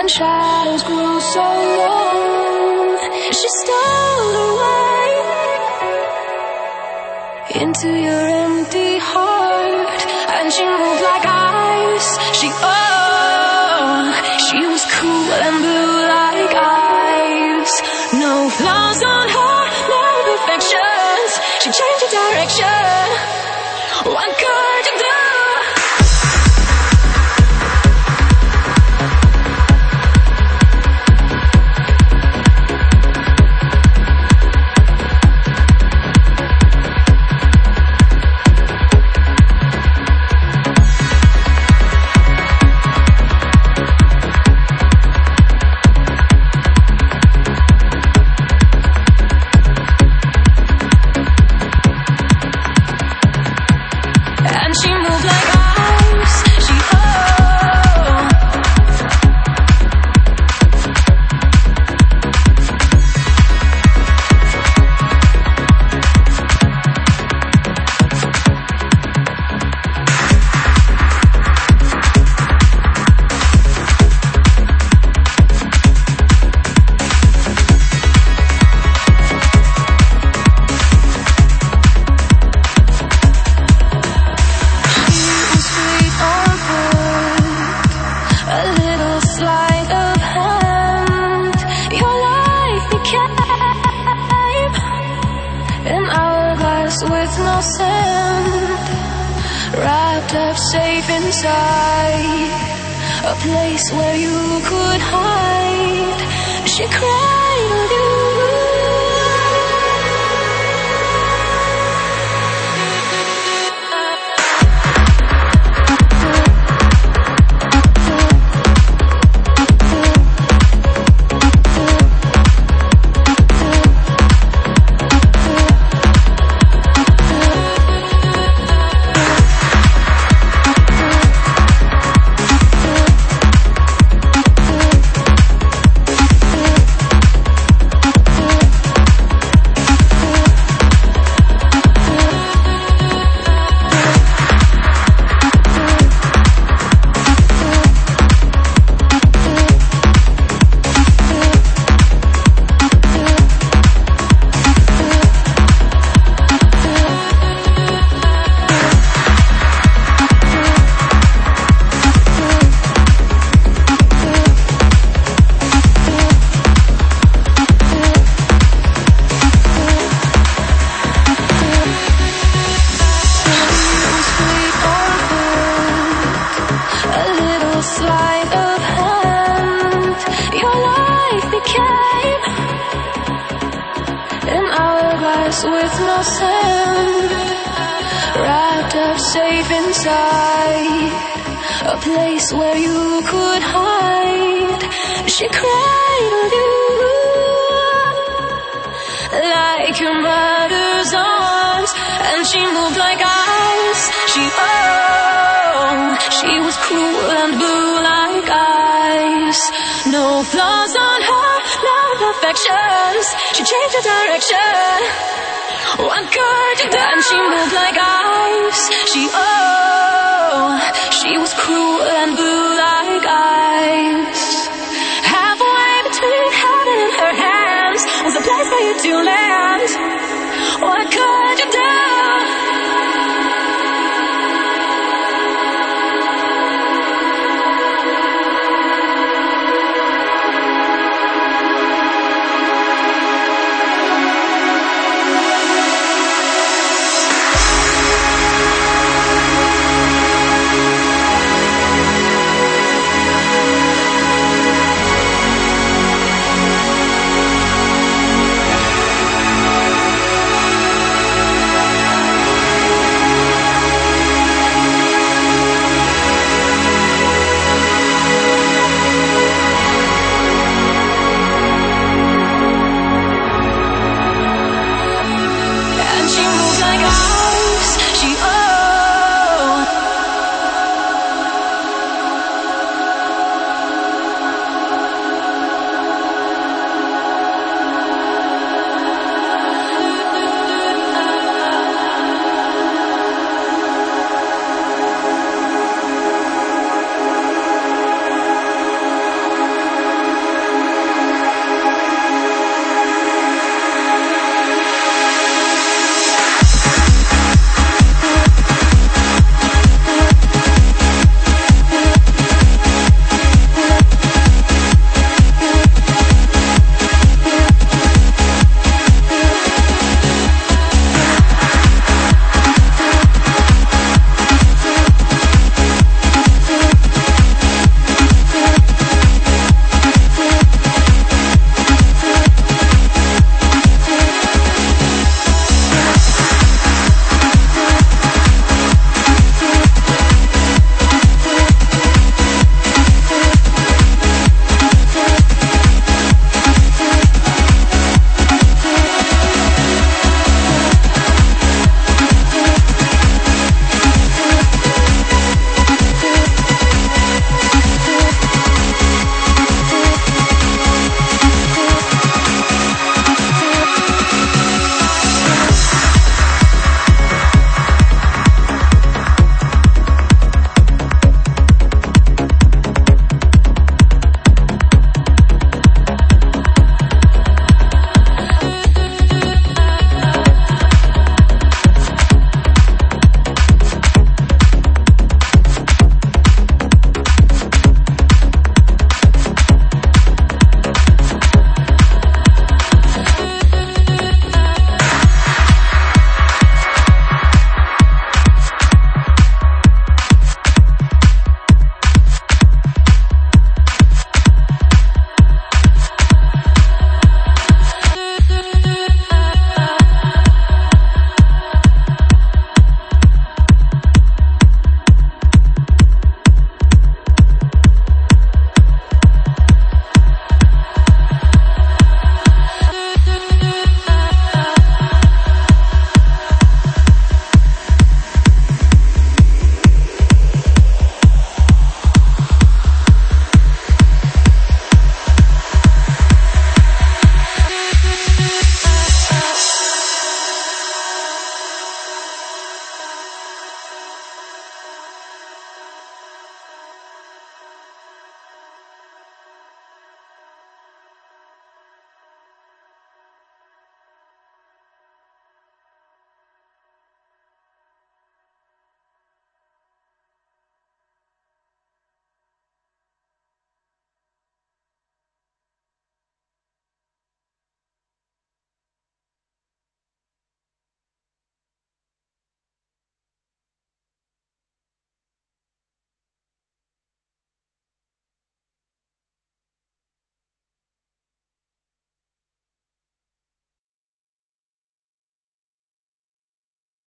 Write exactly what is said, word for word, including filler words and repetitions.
and shadows grew so long. She stole away into your empty heart, and she moved like ice. She, oh, she was cool and blue like ice. No flaws on her, no imperfections. She changed her direction. What could you do? With no sand, wrapped up safe inside a place where you could hide. She cried you. With no sand, wrapped up safe inside a place where you could hide. She cradled you like your mother's arms, and she moved like ice. She, oh, she was cruel and blue like ice. No flaws on her, no imperfections. She changed her direction. What could you do? And she moved like ice. She, oh, she was cruel and blue like ice. Halfway between heaven and her hands was a place for you to land.